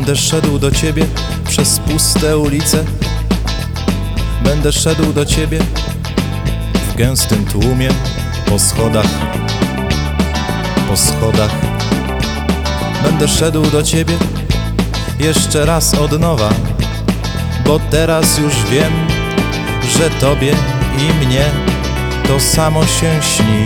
Będę szedł do Ciebie przez puste ulice. Będę szedł do Ciebie w gęstym tłumie, po schodach, po schodach. Będę szedł do Ciebie jeszcze raz od nowa, bo teraz już wiem, że Tobie i mnie to samo się śni.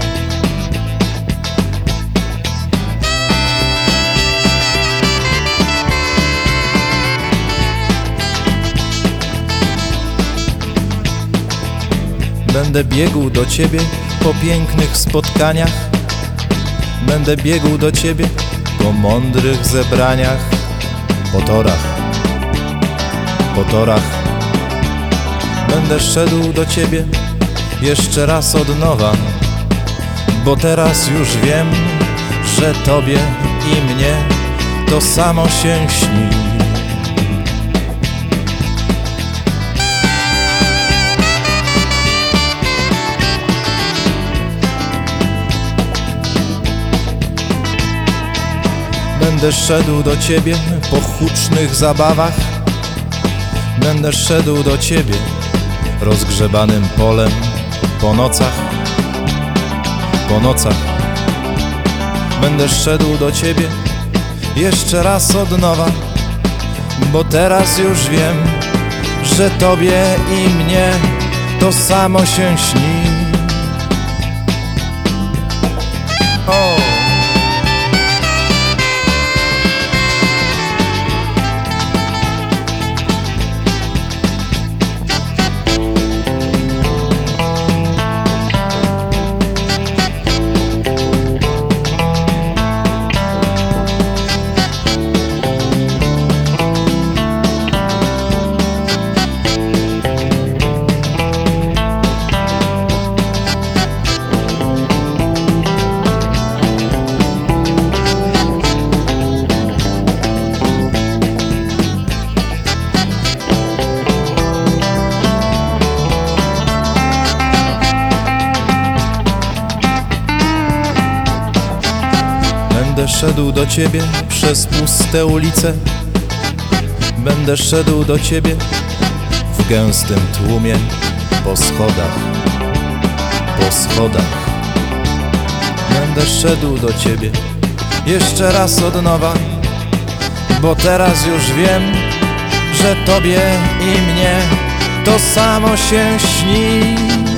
Będę biegł do Ciebie po pięknych spotkaniach. Będę biegł do Ciebie po mądrych zebraniach. Po torach, po torach. Będę szedł do Ciebie jeszcze raz od nowa, bo teraz już wiem, że Tobie i mnie to samo się śni. Będę szedł do Ciebie po hucznych zabawach. Będę szedł do Ciebie rozgrzebanym polem po nocach, po nocach. Będę szedł do Ciebie jeszcze raz od nowa, bo teraz już wiem, że Tobie i mnie to samo się śni. O! Będę szedł do Ciebie przez puste ulice. Będę szedł do Ciebie w gęstym tłumie, po schodach, po schodach. Będę szedł do Ciebie jeszcze raz od nowa, bo teraz już wiem, że Tobie i mnie to samo się śni.